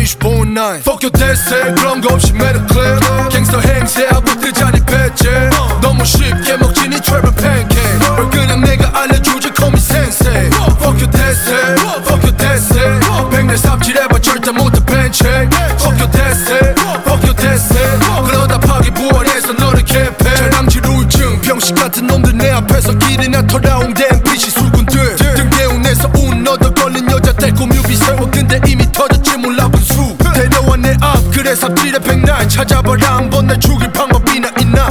24/9 Fuck your 대세 그런 거 없이 매력 클랩 갱스터 행세하고 뜨자니 배째 너무 쉽게 먹지 니 트래블 팬케이크 뭘 그냥 내가 알려주지 call me sensei Fuck your 대세 Fuck your 대세 백날 삽질해봐 절대 못해 벤체 Fuck your 대세 Fuck your 대세 그러다 파기 부활해서 너를 개패 전남질 우울증 병신 같은 놈들 내 앞에서 길이나 터라운 된 빛이 술꾼들 등대운에서 운 너도 걸린 여자들 꾸뮤비 세워 근데 이미 터졌지 몰라 분수 데려와 내 앞 그래 삽질에 백날 찾아봐라 한번 날 죽일 방법이나 있나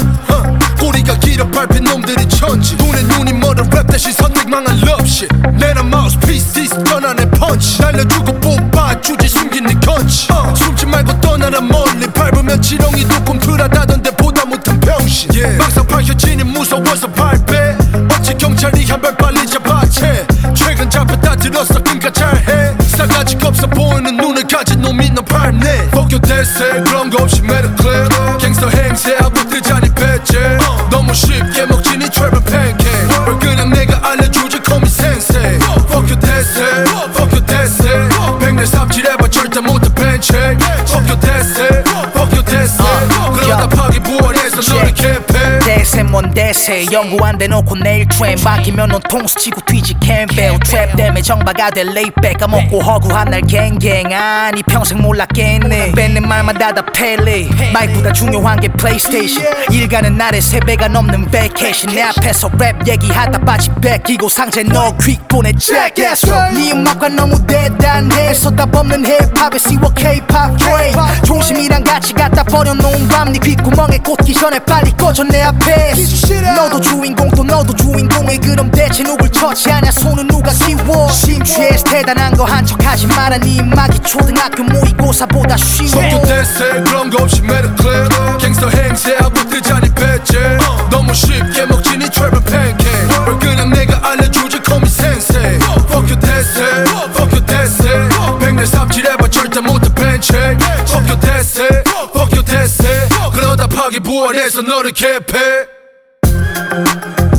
꼬리가 길어 밟힌 놈들이 천지 눈에 눈이 멀어 랩 대신 선택 망한 love shit 내나 마우스피스 디스 전환의 펀치 날려주고 뽑아주지 숨긴 네 건치 숨지 말고 떠나라 멀리 밟으면 지렁이도 꿈틀하다던데 보다 못한 병신 막상 밝혀지니 무서워서 발배 어찌 경찰이 한 발 빨리 잡아채 최근 잡혔다 들었어 그니까 잘해 싸가지가 없어 보이는 눈을 가진 놈이 너 밟네 Fuck your 대세 그런 거 없이 매력 클랩 갱스터 행세하고 뜨자니 배째 너무 쉽게 먹지 니 트래블 팬케이크 뭘 그냥 내가 알려주지 call me sensei Fuck your 대세 Fuck your 대세 백날 삽질해봐 절대 못해 벤체 Fuck your 대세 Fuck your 대세 그러다 파기 부활해서 너를 개패 대세 뭔 대세 연구 안 대놓고 내일 트렌 바뀌면 넌 통수 치고 뒤지 캠벨 트랩 때문에 정바가 될 레이백 까먹고 허구한 날 갱갱 아니 평생 몰랐겠네 뱉는 말마다 다 펠리 마이크보다 중요한 게 플레이스테이션 일 가는 날에 3배가 넘는 베이케이션 내 앞에서 랩 얘기하다 바지 뺏기고 상체 너 퀵 보내 jackass 네 음악과 너무 대단해 쏟아붓는 힙합에 씌워 K-pop 트레인 중심이랑 같이 갖다 버려놓은 밤 네 귓구멍에 꽂기 전에 빨리 꺼져 내 앞에 너도 주인공 또 너도 주인공의 그럼 대체 누굴 처치하냐 손은 누가 키워 심취해서 대단한 거 한 척하지 마라 네 음악이 초등학교 모의고사보다 쉬워 Fuck your 대세 그런 거 없이 매력 클랩 갱스터 행세하고 뜨자니 배째 너무 쉽게 먹지 니 트래블 팬케이크 뭘 그냥 내가 알려주지 call me sensei Fuck your 대세 Fuck your 대세 백날 삽질해봐 절대 못해 벤체 Fuck your 대세 Fuck your 대세 그러다 파기 부활해서 너를 개패